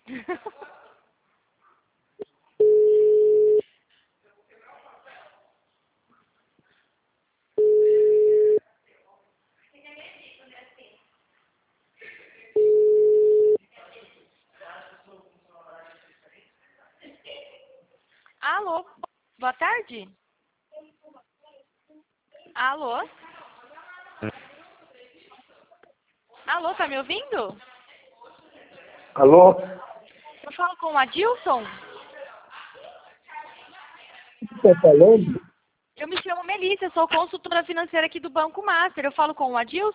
Alô, boa tarde. Alô? Alô, tá me ouvindo? Alô? Eu falo com o Adilson? O que você está falando? Eu me chamo Melissa, eu sou consultora financeira aqui do Banco Master. Eu falo com o Adilson?